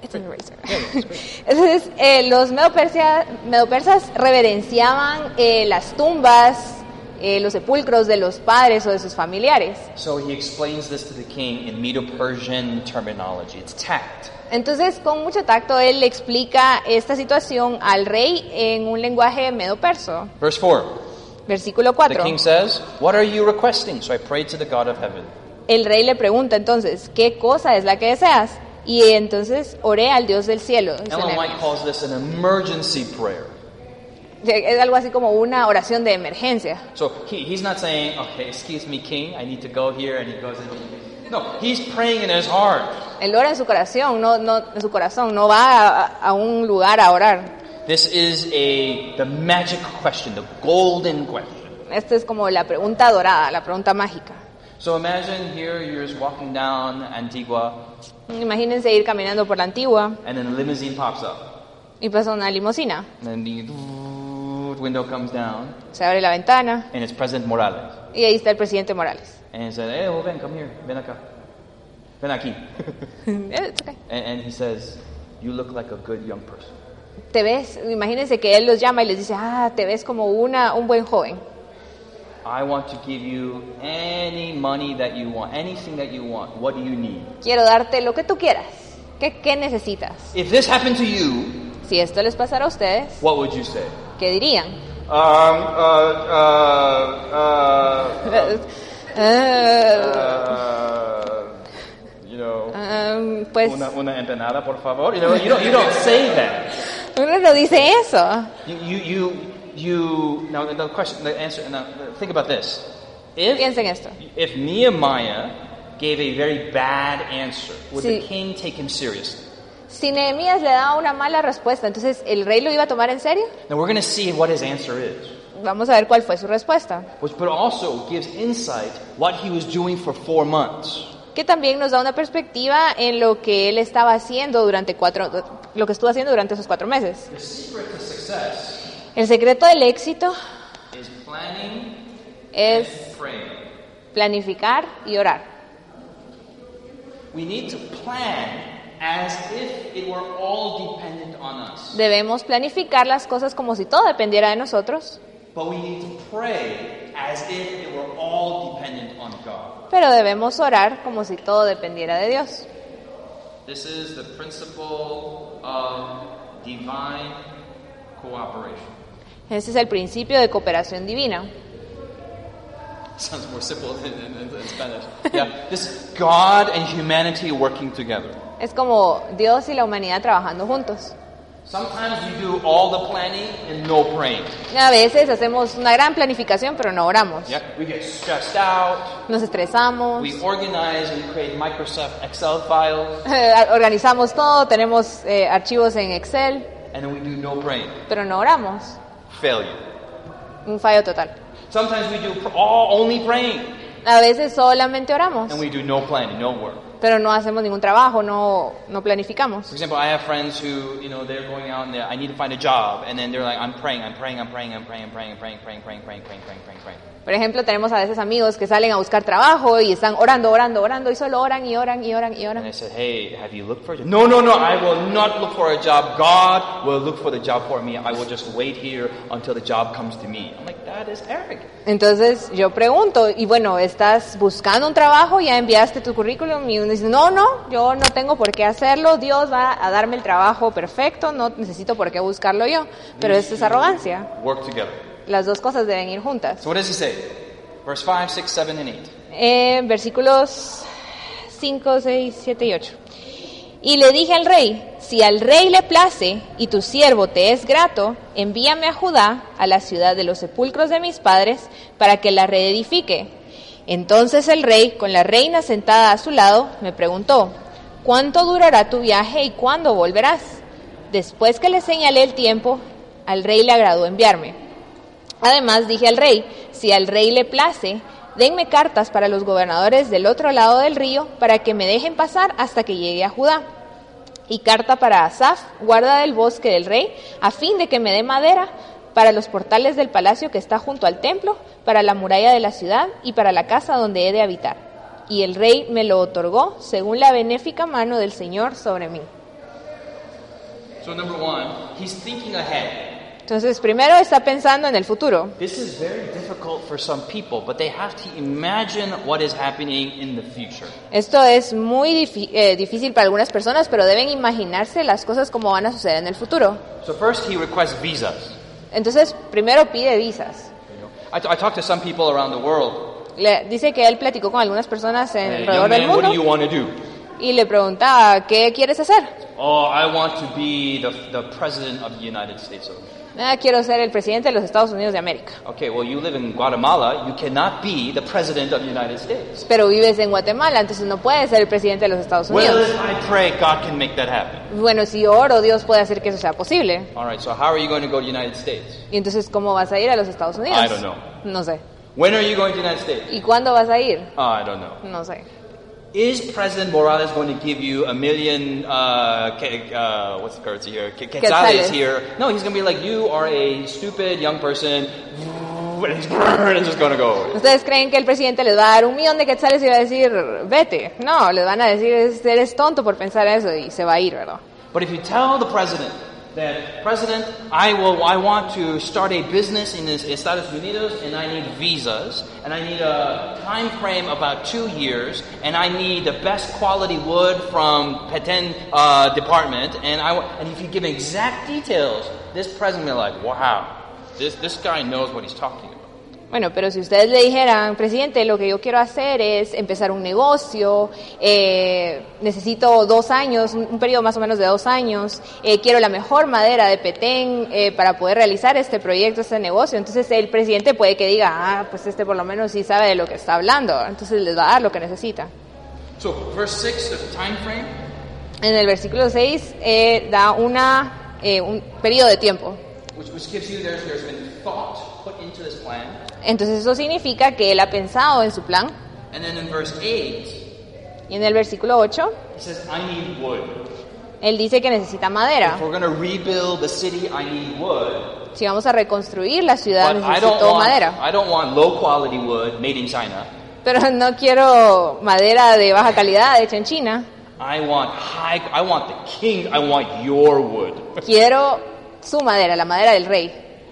Entonces, los medopersas reverenciaban las tumbas, los sepulcros de los padres o de sus familiares. So he explains this to the king in Medo-Persian terminology. It's tact. Entonces, con mucho tacto, él le explica esta situación al rey en un lenguaje medo-perso. Verse 4. Versículo The 4. king says, what are you requesting? So I prayed to the God of heaven. El rey le pregunta entonces, ¿qué cosa es la que deseas? Y entonces oré al Dios del cielo. Dice Ellen White Nehemías. calls this an emergency prayer. Es algo así como una oración de emergencia. So he's not saying, okay, excuse me, king, I need to go here, and he goes in. No, he's praying in his heart. Él ora en su corazón, no en su corazón, no va a un lugar a orar. This is the magic question, the golden question. Esta es como la pregunta dorada, la pregunta mágica. So imagine here you're just walking down Antigua, Imagínense ir caminando por la Antigua and then a limousine pops up. y pasa una limusina. And then the window comes down, Se abre la ventana and it's President Morales. y ahí está el presidente Morales. And he said, hey, ven, come here, ven acá. Ven aquí. It's okay. And he says, you look like a good young person. Te ves, imagínense que él los llama y les dice, te ves como un buen joven. I want to give you any money that you want, anything that you want. What do you need? Quiero darte lo que tú quieras. ¿Qué necesitas? If this happened to you, Si esto les pasara a ustedes, what would you say? ¿qué dirían? Pues una empanada, por favor. You don't say that. uno no dice eso. Now the question, the answer. Now think about this. Piensen esto. If Nehemiah gave a very bad answer, would Sí. the king take him seriously? Si Nehemías le daba una mala respuesta, entonces ¿el rey lo iba a tomar en serio? Now we're going to see what his answer is, Vamos a ver cuál fue su respuesta. but also gives insight what he was doing for 4 months. Que también nos da una perspectiva en lo que él estaba haciendo lo que estuvo haciendo durante esos 4 meses. The secret to success El secreto del éxito is planning es and praying. planificar y orar. We need to plan as if it were all dependent on us. Debemos planificar las cosas como si todo dependiera de nosotros. But we need to pray as if it were all dependent on God. Pero debemos orar como si todo dependiera de Dios. This is the principle of divine cooperation. Ese es el principio de cooperación divina. Sounds more simple in Spanish. Yeah, this is God and humanity working together. Es como Dios y la humanidad trabajando juntos. Sometimes we do all the planning and no praying. A veces hacemos una gran planificación, pero no oramos. Yeah, we get stressed out. Nos estresamos. We organize and create Microsoft Excel files. Organizamos todo, tenemos archivos en Excel, And then we do no praying. pero no oramos. Failure. Un fallo total. Sometimes we do only praying. A veces solamente oramos, And we do no planning, no work. pero no hacemos ningún trabajo, no planificamos. For example, I have friends who, they're going out and I need to find a job. And then they're like, I'm praying. Por ejemplo, tenemos a veces amigos que salen a buscar trabajo y están orando y solo oran y oran. And I said, hey, have you looked for a job? No, I will not look for a job. God will look for the job for me. I will just wait here until the job comes to me. I'm like, that is arrogant. Entonces yo pregunto, y bueno, ¿estás buscando un trabajo? ¿Ya enviaste tu currículum? Y uno dice, no, yo no tengo por qué hacerlo. Dios va a darme el trabajo perfecto, no necesito por qué buscarlo yo. Pero esto es arrogancia. Work together. Las dos cosas deben ir juntas. So what does he say? Verse 5, 6, 7, and 8. Versículos 5, 6, 7 y 8. Y le dije al rey, si al rey le place y tu siervo te es grato, envíame a Judá, a la ciudad de los sepulcros de mis padres, para que la reedifique. Entonces el rey, con la reina sentada a su lado, me preguntó, ¿cuánto durará tu viaje y cuándo volverás? Después que le señalé el tiempo, al rey le agradó enviarme. Además dije al rey, si al rey le place, denme cartas para los gobernadores del otro lado del río para que me dejen pasar hasta que llegue a Judá. Y carta para Asaf, guarda del bosque del rey, a fin de que me dé madera para los portales del palacio que está junto al templo, para la muralla de la ciudad y para la casa donde he de habitar. Y el rey me lo otorgó según la benéfica mano del Señor sobre mí. So number one, he's thinking ahead. Entonces, primero está pensando en el futuro. This is very difficult for some people, but they have to imagine what is happening in the future. Esto es muy difícil para algunas personas, pero deben imaginarse las cosas como van a suceder en el futuro. So first he requests visas. Entonces, primero pide visas. I talked to some people around the world. Dice que él platicó con algunas personas alrededor Young del man, what do mundo you want to do? y le preguntaba, ¿qué quieres hacer? Oh, I want to be the president of the United States. Quiero ser el presidente de los Estados Unidos de América. Okay, well, you live in Guatemala. You cannot be the president of the United States. Pero vives en Guatemala, entonces no puedes ser el presidente de los Estados Well, Unidos. if I pray, God can make that happen. Bueno, si oro, Dios puede hacer que eso sea posible. All right, so how are you going to go to the United States? Y entonces, ¿cómo vas a ir a los Estados Unidos? I don't know. No sé. When are you going to the United States? ¿Y cuándo vas a ir? I don't know. No sé. Is President Morales going to give you $1 million, what's the currency here? Quetzales here. No, he's going to be like, you are a stupid young person, and it's just going to go. ¿Ustedes creen que el presidente les va a dar $1 millón de quetzales y va a decir, vete? No, les van a decir, eres tonto por pensar eso y se va a ir, ¿verdad? But if you tell the president that, President, I want to start a business in Estados Unidos, and I need visas, and I need a time frame about 2 years, and I need the best quality wood from Petén department, and if you give exact details, this president will be like, wow, this guy knows what he's talking about. Bueno, pero si ustedes le dijeran, presidente, lo que yo quiero hacer es empezar un negocio, necesito 2 años, un periodo más o menos de 2 años, quiero la mejor madera de Petén para poder realizar este proyecto, este negocio, entonces el presidente puede que diga, pues este por lo menos sí sabe de lo que está hablando, entonces les va a dar lo que necesita. So, verse 6, the time frame. En el versículo 6 da un periodo de tiempo. Which gives you, there's been thought put into this plan. Entonces eso significa que él ha pensado en su plan. And then in verse 8, Y en el versículo 8, he says, I need wood. él dice que necesita madera. If we're going to rebuild the city, I need wood. Si vamos a reconstruir la ciudad, But necesito madera. I don't want low quality wood made in China. Pero no quiero madera de baja calidad hecha en China. I want the king, I want your wood. Quiero su madera, la madera del rey.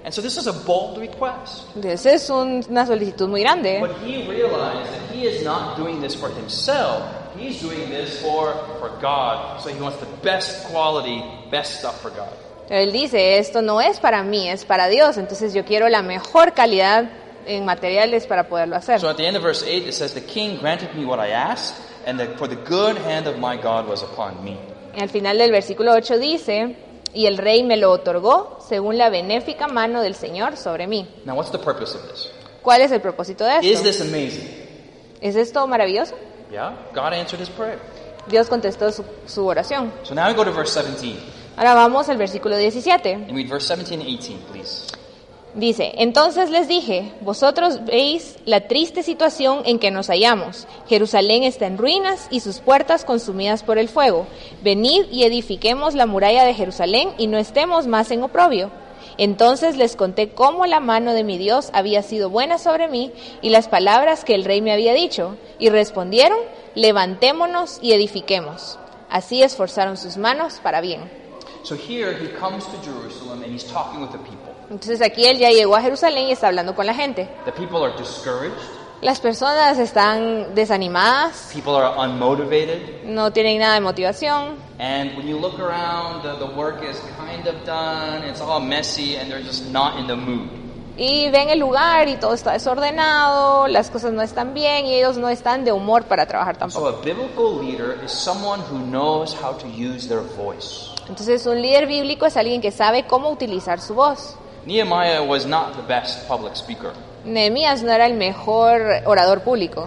And so this is a bold request. Entonces es una solicitud muy grande. But he realized that he is not doing this for himself. He's doing this for God. So he wants the best quality, best stuff for God. Él dice, esto no es para mí, es para Dios. Entonces yo quiero la mejor calidad en materiales para poderlo hacer. So at the end of verse 8 it says, the king granted me what I asked, and for the good hand of my God was upon me. Al final del versículo 8 dice, y el rey me lo otorgó según la benéfica mano del Señor sobre mí. Now what's the purpose of this? ¿Cuál es el propósito de Is esto? this amazing? ¿Es esto maravilloso? Yeah, God answered his prayer. Dios contestó su oración. So now we go to verse 17. Ahora vamos al versículo 17. And read verse 17 and 18, please. Dice, entonces les dije, vosotros veis la triste situación en que nos hallamos. Jerusalén está en ruinas y sus puertas consumidas por el fuego. Venid y edifiquemos la muralla de Jerusalén y no estemos más en oprobio. Entonces les conté cómo la mano de mi Dios había sido buena sobre mí y las palabras que el rey me había dicho. Y respondieron, levantémonos y edifiquemos. Así esforzaron sus manos para bien. So here he comes to Jerusalem and he's talking with the people. Entonces aquí él ya llegó a Jerusalén y está hablando con la gente. The people are discouraged. Las personas están desanimadas, People are unmotivated. no tienen nada de motivación. And when you look around, the work is kind of done. It's all messy and they're just not in the mood. Y ven el lugar y todo está desordenado, las cosas no están bien y ellos no están de humor para trabajar So tampoco. a biblical leader is someone who knows how to use their voice. Entonces un líder bíblico es alguien que sabe cómo utilizar su voz. Nehemiah was not the best public speaker. Nehemías no era el mejor orador público.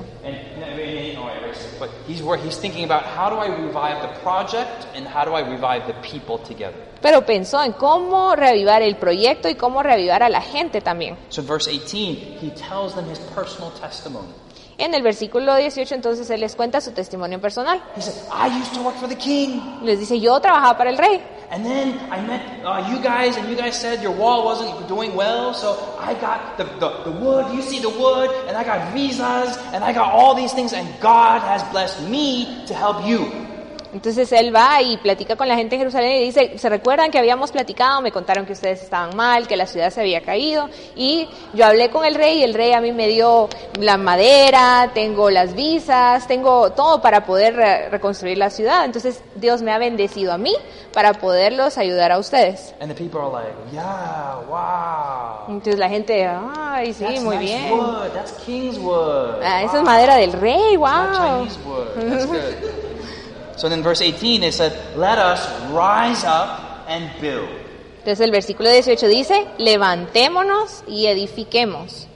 But he's thinking about how do I revive the project and how do I revive the people together. Pero pensó en cómo reavivar el proyecto y cómo reavivar a la gente también. So in verse 18, he tells them his personal testimony. En el versículo 18 entonces él les cuenta su testimonio personal. He said, I used to work for the king. Les dice, yo trabajaba para el rey. And then I met you guys, and you guys said your wall wasn't doing well, so I got the wood, you see the wood, and I got visas, and I got all these things, and God has blessed me to help you. Entonces él va y platica con la gente en Jerusalén y dice, ¿se recuerdan que habíamos platicado? Me contaron que ustedes estaban mal, que la ciudad se había caído. Y yo hablé con el rey y el rey a mí me dio la madera, tengo las visas, tengo todo para poder reconstruir la ciudad. Entonces Dios me ha bendecido a mí para poderlos ayudar a ustedes. And the people are like, yeah, wow. Entonces la gente, ay, sí, That's muy nice bien. wood. That's king's wood. Ah, esa Wow. es madera del rey, It's not wow. Chinese wood. That's good. So then verse 18, it said, let us rise up and build. Entonces el versículo 18 dice, levantémonos y edifiquemos.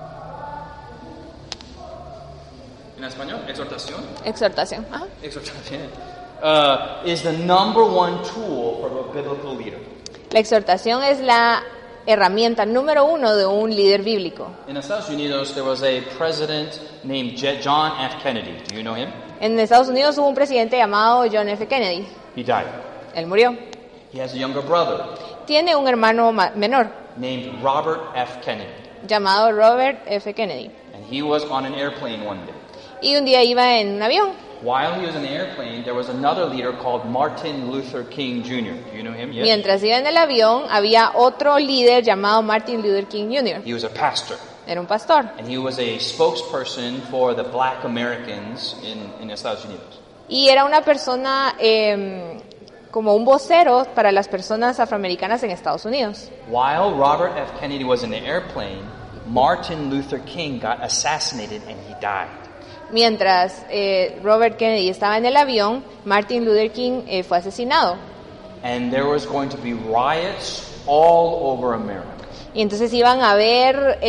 En español, exhortación. Exhortación. Ajá. Exhortación. Is the number one tool for a biblical leader. La exhortación es la herramienta número 1 de un líder bíblico. In Estados Unidos, there was a president named John F. Kennedy. Do you know him? En Estados Unidos hubo un presidente llamado John F. Kennedy. He died. Él murió. He has a younger brother Tiene un hermano menor named Robert F. Kennedy. llamado Robert F. Kennedy. And he was on an airplane one day. Y un día iba en un avión. While he was in the airplane, there was another leader called Martin Luther King Jr. Do you know him? Yes? Mientras iba en el avión, había otro líder llamado Martin Luther King Jr. He was a pastor. Era un pastor. And he was a spokesperson for the black Americans in Estados Unidos. Y era una persona como un vocero para las personas afroamericanas en Estados Unidos. While Robert F. Kennedy was in the airplane, Martin Luther King got assassinated and he died. Mientras Robert Kennedy estaba en el avión, Martin Luther King fue asesinado. And there was going to be riots all over America. Y entonces iban a haber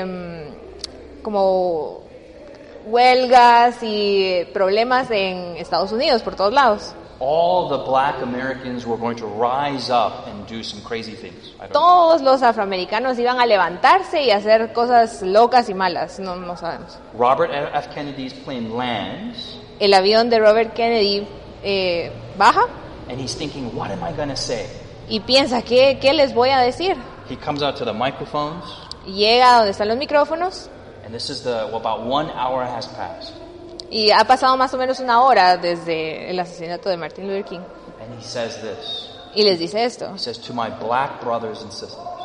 como huelgas y problemas en Estados Unidos por todos lados. All the black Americans were going to rise up and do some crazy things. I don't know. Todos los afroamericanos iban a levantarse y hacer cosas locas y malas, no sabemos. Robert F. Kennedy's plane lands, El avión de Robert Kennedy baja and he's thinking, what am I going to say? y piensa, ¿qué les voy a decir? He comes out to the microphones, Llega a donde están los micrófonos and this is about 1 hour has passed. y ha pasado más o menos una hora desde el asesinato de Martin Luther King. And he says this. Y les dice esto, He says, to my black brothers and sisters,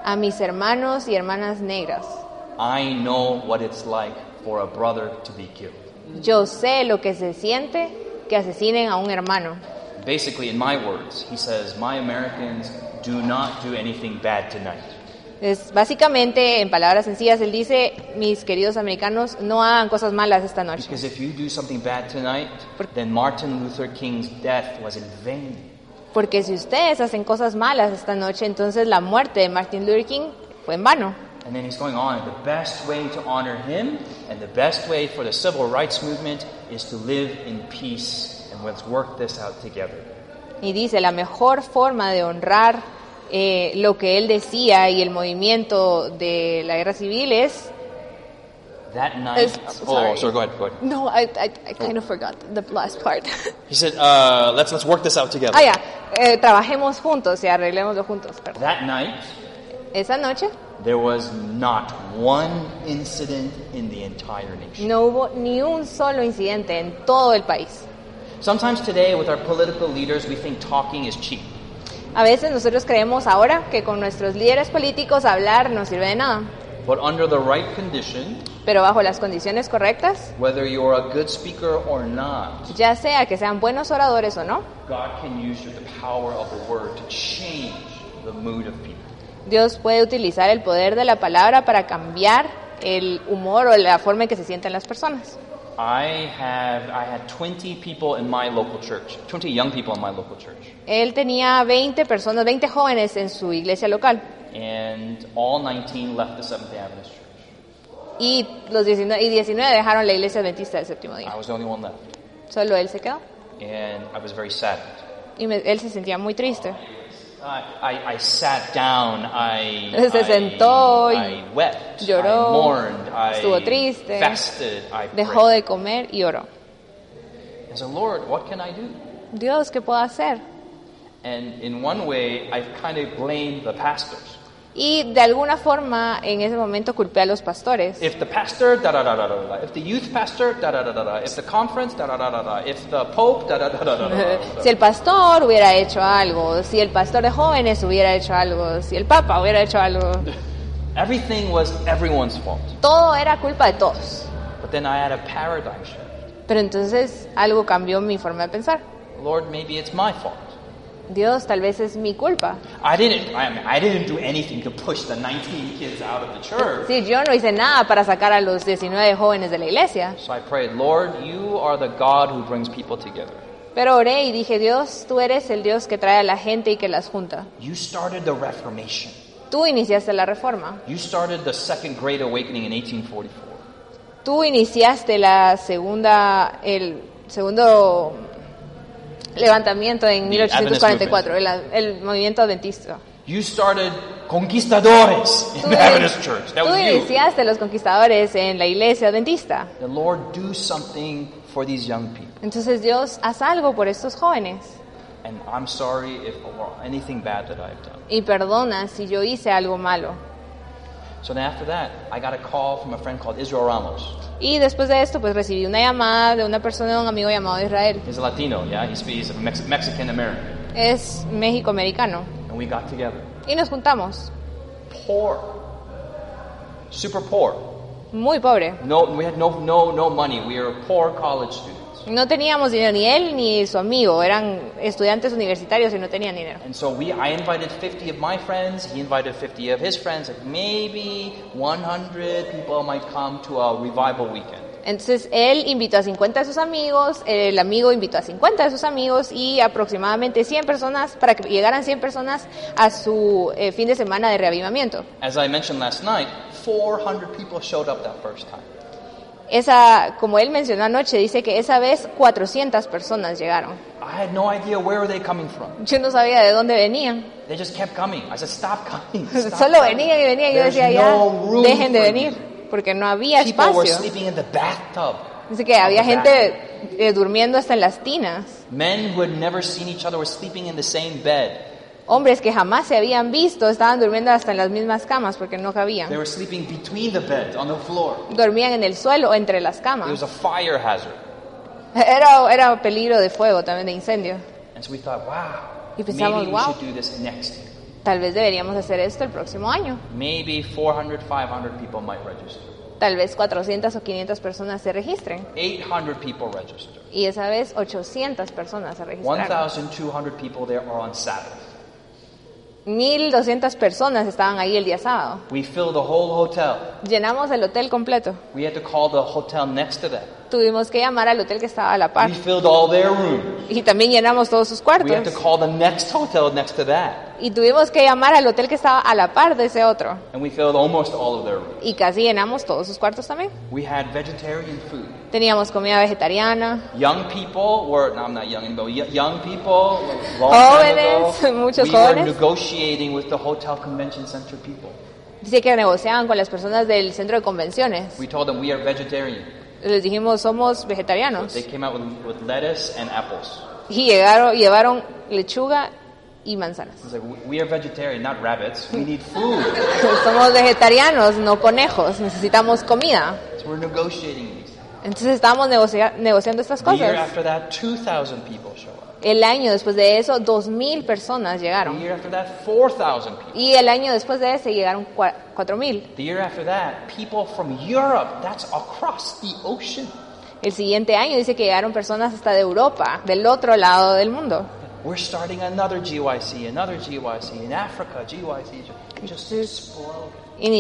a mis hermanos y hermanas negras. I know what it's like for a brother to be killed. Yo sé lo que se siente que asesinen a un hermano. Basically, in my words, he says, my Americans do not do anything bad tonight. Básicamente, en palabras sencillas, él dice, mis queridos americanos, no hagan cosas malas esta noche. Because if you do something bad tonight, then Martin Luther King's death was in vain. Porque si ustedes hacen cosas malas esta noche, entonces la muerte de Martin Luther King fue en vano. And then he's going on, the best way to honor him and the best way for the civil rights movement is to live in peace, and let's work this out together. Y dice, la mejor forma de honrar lo que él decía y el movimiento de la guerra civil es... That night... sorry, go ahead. No, I kind of forgot the last part. He said, let's work this out together. Trabajemos juntos y arreglémoslo juntos. Perdón. That night... Esa noche... There was not one incident in the entire nation. No hubo ni un solo incidente en todo el país. Sometimes today with our political leaders we think talking is cheap. A veces nosotros creemos ahora que con nuestros líderes políticos hablar no sirve de nada. But under the right condition, pero bajo las condiciones correctas, whether you're a good speaker or not, ya sea que sean buenos oradores o no, God can use the power of the word to change the mood of people. Dios puede utilizar el poder de la palabra para cambiar el humor o la forma en que se sienten las personas. I had 20 people in my local church, 20 young people in my local church. Él tenía 20 personas, 20 jóvenes en su iglesia local. And all 19 left the Seventh-day Adventist church. Y los 19 dejaron la iglesia adventista del séptimo día. I was the only one left. Solo él se quedó. And I was very saddened. Y él se sentía muy triste. I sat down, se sentó I wept, lloró, I mourned, estuvo triste, fasted, I dejó prayed. de comer y oró. I said, Lord, what can I do? Dios, ¿qué puedo hacer? And in one way, I kind of blamed the pastors. Y de alguna forma, en ese momento culpé a los pastores. If the pastor, da da da da da da. If the youth pastor, da da da da da. If the conference, da da da da da. If the pope, da da da da da. Si el pastor hubiera hecho algo, si el pastor de jóvenes hubiera hecho algo, si el papa hubiera hecho algo. Everything was everyone's fault. Todo era culpa de todos. But then I had a paradigm shift. Pero entonces algo cambió mi forma de pensar. Lord, maybe it's my fault. Dios, tal vez es mi culpa. I didn't do anything to push the 19 kids out of the church. Sí, yo no hice nada para sacar a los 19 jóvenes de la iglesia. So I prayed, Lord, you are the God who brings people together. Pero oré y dije, Dios, tú eres el Dios que trae a la gente y que las junta. You started the Reformation. Tú iniciaste la reforma. You started the Second Great Awakening in 1844. Tú iniciaste el segundo levantamiento en 1844, el movimiento adventista. You started conquistadores in the Adventist Church. That Tú was you. iniciaste los conquistadores en la iglesia adventista. The Lord, do something for these young people. Entonces Dios, haz algo por estos jóvenes. And I'm sorry if anything bad that I've done. Y perdona si yo hice algo malo. So then after that, I got a call from a friend called Israel Ramos. Y después de esto, pues recibí una llamada de una persona, de un amigo llamado Israel. He's a Latino, yeah? He's a Mexican American. Es México-americano. And we got together. Y nos juntamos. Poor. Super poor. Muy pobre. We had no money. We were poor college students. No teníamos dinero, ni él ni su amigo. Eran estudiantes universitarios y no tenían dinero. And so I invited 50 of my friends. He invited 50 of his friends. Like maybe 100 people might come to a revival weekend. Entonces él invitó a 50 de sus amigos, el amigo invitó a 50 de sus amigos y aproximadamente 100 personas, para que llegaran 100 personas a su fin de semana de reavivamiento. As I mentioned last night, 400 people showed up that first time. Como él mencionó anoche, dice que esa vez 400 personas llegaron. I had no idea where were they coming from. Yo no sabía de dónde venían. They just kept coming. I said, stop coming. Stop Solo coming. venían y venían. Yo decía, ya, dejen de venir, porque no había People were espacio. sleeping in the bathtub. Dice que había gente durmiendo hasta en las tinas. Men who had never seen each other were sleeping in the same bed. Hombres que jamás se habían visto estaban durmiendo hasta en las mismas camas porque no cabían. They were sleeping between the beds on the floor. Dormían en el suelo o entre las It camas. was a fire hazard. Era peligro de fuego, también de incendio. And so we thought, wow, Y pensamos, maybe we wow, should do this next year. Tal vez deberíamos hacer esto el próximo año. Maybe 400, 500 people might register. Tal vez 400 o 500 personas se registren. 800 people register. Y esa vez 800 personas se registraron. 1,200 people there are on Sabbath. 1,200 personas estaban ahí el día sábado. We filled the whole hotel. Llenamos el hotel completo. We had to call the hotel next to that. Tuvimos que llamar al hotel que estaba a la par. We filled all their rooms. Y también llenamos todos sus We had to cuartos. call the next hotel next to that. Y tuvimos que llamar al hotel que estaba a la par de ese otro. And we filled almost all of their rooms. Y casi llenamos todos sus cuartos también. We had vegetarian food. Teníamos comida vegetariana. Young people were, no, I'm not young anymore, young people, long time ago, Jóvenes, muchos we were jóvenes. negotiating with the hotel convention center people. Dice que negociaban con las personas del centro de convenciones. We told them we are vegetarian. Les dijimos, somos vegetarianos. They came out with lettuce and apples. Y llevaron lechuga y manzanas. It's like, we are vegetarian, not rabbits. We need food. Somos vegetarianos, no conejos. Necesitamos comida. So we're negotiating these. Entonces estábamos negociando estas The year cosas. after that, 2,000 people show up. El año después de eso, 2,000 personas The llegaron. year after that, 4,000 people. Y el año después de ese llegaron 4,000. The year after that, people from Europe, that's across the ocean. El siguiente año dice que llegaron personas hasta de Europa, del otro lado del mundo. We're starting another GYC in Africa, GYC. It just exploded.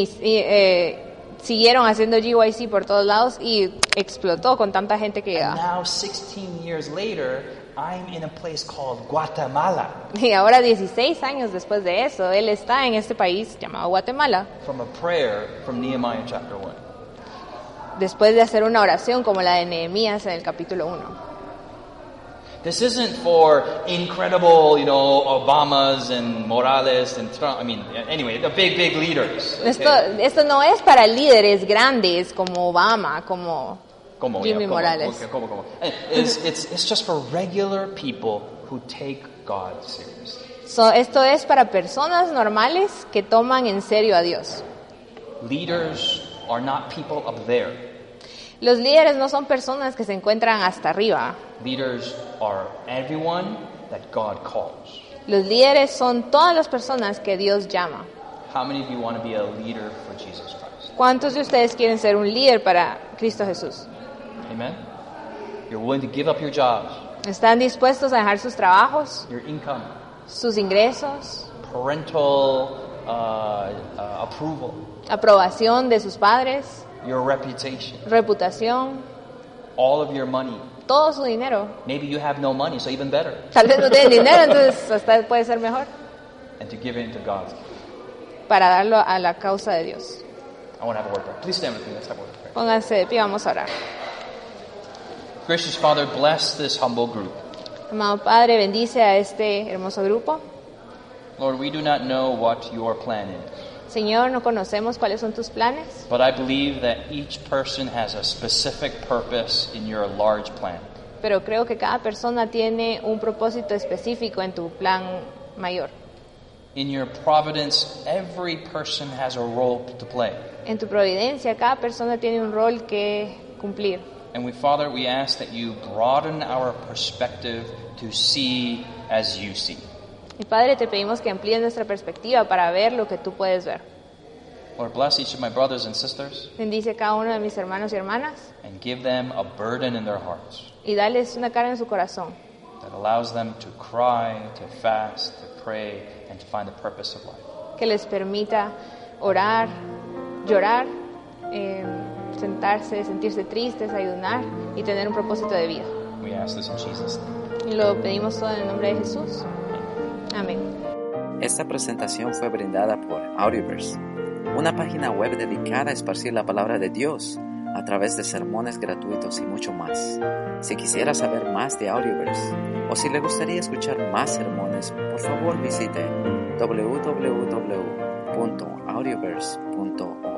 Siguieron haciendo GYC por todos lados y explotó con tanta gente que And llegaba. now, 16 years later, I'm in a place called Guatemala. Y ahora 16 años después de eso, él está en este país llamado Guatemala, From a prayer from Nehemiah chapter 1. después de hacer una oración como la de Nehemías en el capítulo 1. This isn't for incredible, Obamas and Morales and Trump. I mean, anyway, the big leaders. okay? Esto no es para líderes grandes como Obama, como Como, Jimmy como, Morales. okay, como. It's just for regular people who take God seriously. Esto es para personas normales que toman en serio a Dios. Leaders are not people up there. Los líderes no son personas que se encuentran hasta arriba. Leaders are everyone that God calls. Los líderes son todas las personas que Dios llama. How many of you want to be a leader for Jesus Christ? ¿Cuántos de ustedes quieren ser un líder para Cristo Jesús? Amen? You're willing to give up your jobs, ¿Están dispuestos a dejar sus trabajos, your income, sus ingresos, parental approval, aprobación de sus padres, your reputation, reputación, all of your money? todo su dinero? Maybe you have no money, so even better. Tal vez no tienen dinero, entonces hasta puede ser mejor And to give it into God's. para darlo a la causa de Dios. I want to have a word prayer. Please stand with me. Let's have a word prayer. Pónganse de pie, vamos a orar. Gracious Father, bless this humble group. Amado Padre, bendice a este hermoso grupo. Lord, we do not know what your plan is, Señor, no conocemos cuáles son tus planes, but I believe that each person has a specific purpose in your large plan. pero creo que cada persona tiene un propósito específico en tu plan mayor. In your providence, every person has a role to play. En tu providencia, cada persona tiene un rol que cumplir. And Father, we ask that you broaden our perspective to see as you see. Y Padre, te pedimos que amplíes nuestra perspectiva para ver lo que tú puedes ver. Lord, bless each of my brothers and sisters Bendice a cada uno de mis hermanos y hermanas and give them a burden in their hearts y dales una carga en su corazón that allows them to cry, to fast, to pray, and to find the purpose of life. que les permita orar, llorar, sentarse, sentirse tristes, ayunar y tener un propósito de vida. We ask this in Jesus' name. Y lo pedimos todo en el nombre de Jesús. Amén. Esta presentación fue brindada por Audioverse, una página web dedicada a esparcir la palabra de Dios a través de sermones gratuitos y mucho más. Si quisiera saber más de Audioverse o si le gustaría escuchar más sermones, por favor visite www.audioverse.org.